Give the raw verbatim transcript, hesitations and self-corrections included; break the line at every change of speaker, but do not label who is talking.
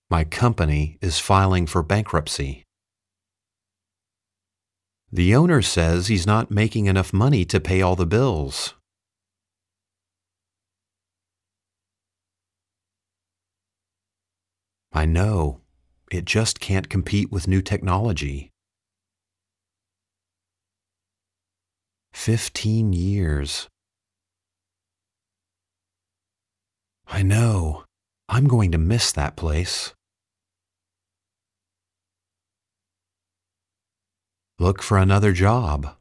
My company is filing for bankruptcy. The owner says he's not making enough money to pay all the bills. I know. It just can't compete with new technology. Fifteen years. I know. I'm going to miss that place. Look for another job.